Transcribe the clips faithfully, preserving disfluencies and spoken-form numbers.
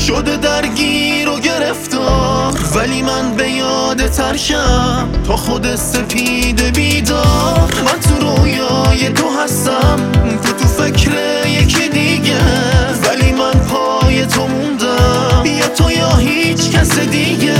شده درگیر و گرفتار، ولی من به یاد ترکم تا خود سپید بیدار. من تو رویای تو هستم، تو تو فکر یکی دیگه، ولی من پای تو موندم، یا تو یا هیچ کس دیگه.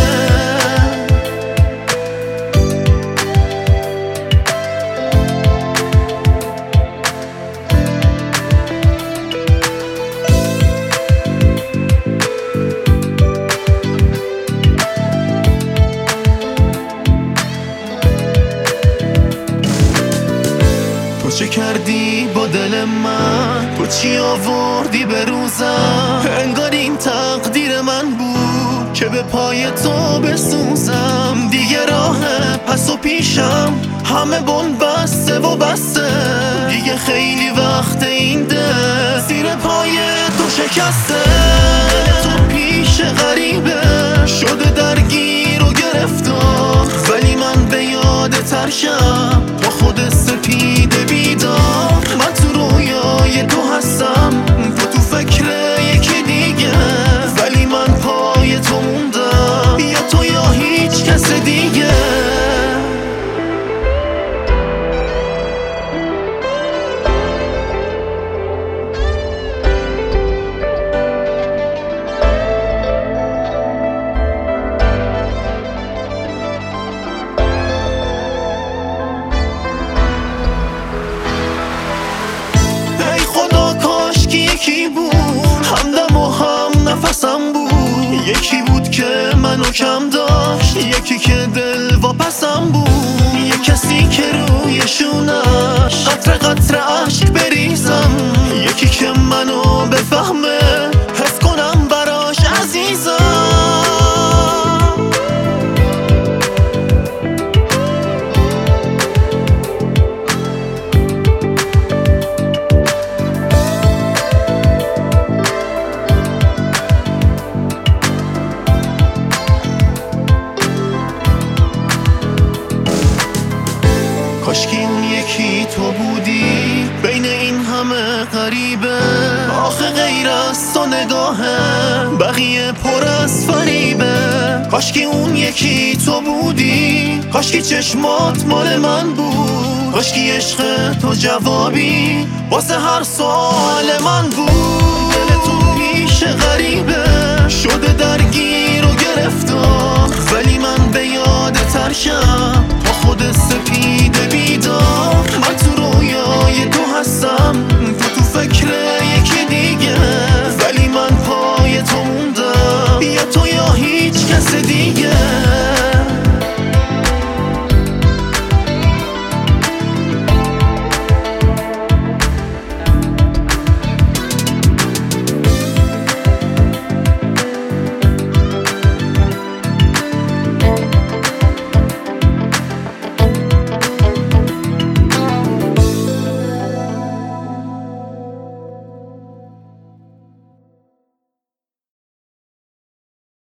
تو چه کردی با دل من؟ تو چی آوردی به روزم؟ انگار این تقدیر من بود که به پای تو بسوزم. دیگه راه پس و پیشم همه بن بسته و بسته، دیگه خیلی وقت این ده زیر پای تو شکسته. تو پیش غریبه شده درگیر و گرفتار، ولی من به یاد ترکم تا خود سپید بیدار. من تو رویای تو هستم، تو تو فکر یکی دیگه، ولی من پای تو موندم، یا تو یا هیچ کس دیگه. یکی بود همدم و هم نفسم بود، یکی بود که منو کم داشت، یکی که دل واپسم بود، یک کسی که روی شونش قطره قطره عشق بریزم، یکی که منو بفهمه حس کنم براش عزیزم. کاشکی اون یکی تو بودی بین این همه غریبه، آخه غیر از تو نگاهه بقیه پر از فریبه. کاشکی اون یکی تو بودی، کاشکی چشمات مال من بود، کاشکی عشق تو جوابی واسه هر سوال من بود. دل تو پیش غریبه شده درگیر و گرفتار، ولی من به یاد ترکم تا خود سپید بیدار. من تو رویای تو هستم، تو تو فکر یکی دیگه، ولی من پای تو موندم، یا تو یا هیچ کس دیگه.